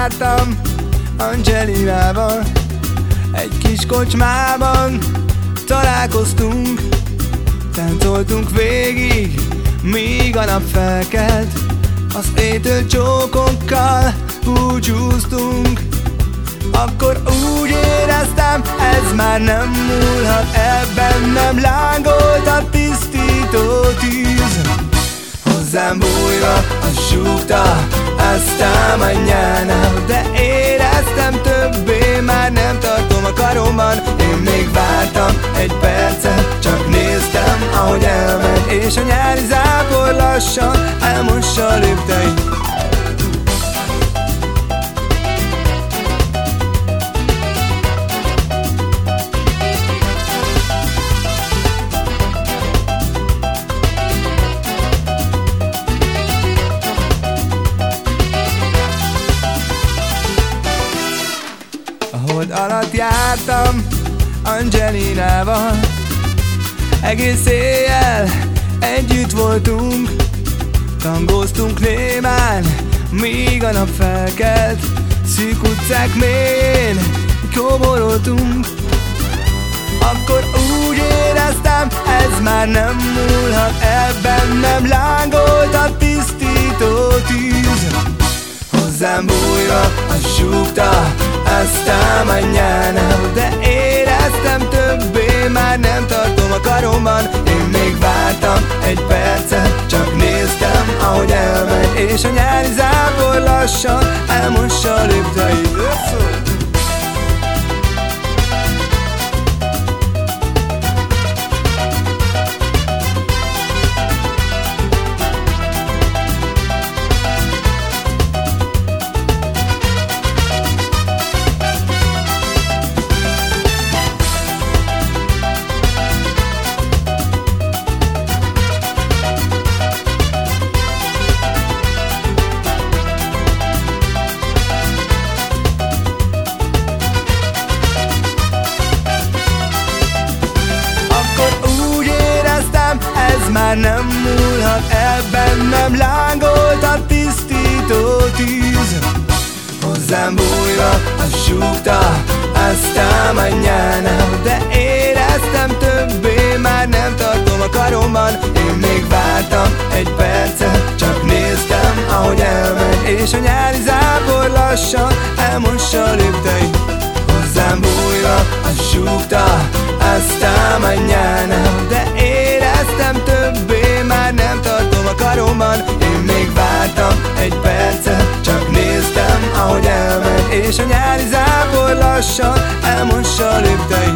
jártam Angelinával, egy kis kocsmában találkoztunk, táncoltunk végig, míg a nap felkelt. Az étől csókokkal búcsúztunk, akkor úgy éreztem, ez már nem múlhat el bennem, lángolt a tisztító tűz. Hozzám bújva azt súgta, aztán anyjánál, de éreztem többé, már nem tartom a karomban. Én még vártam egy percet, csak néztem, ahogy elment, és a nyári zápor lassan elmossa a lépteit. A hold alatt jártam Angelinával, egész éjjel együtt voltunk, tangóztunk némán, míg a nap felkelt. Szűk utcák mélyén kóboroltunk, akkor úgy éreztem, ez már nem múlhat el bennem, lángolt a tisztító tűz. Hozzám bújva azt súgta, aztán anyjánál, de éreztem többé, már nem tartom a karomban. Én még vártam egy percet, csak néztem, ahogy elmegy, és a nyári zápor lassan elmossa a lépteit. Ez már nem múlhat el bennem, lángolt a tisztító tűz. Hozzám bújva azt súgta, aztán anyjánál, de éreztem többé, már nem tartom a karomban. Én még vártam egy percet, csak néztem, ahogy elmegy, és a nyári zápor lassan elmossa a lépteit. Hozzám bújva azt súgta, aztán anyjánál, de éreztem többé, már nem tartom a karomban. Én még vártam egy percet, csak néztem, ahogy elmegy, és a nyári zápor lassan elmossa a lépteit.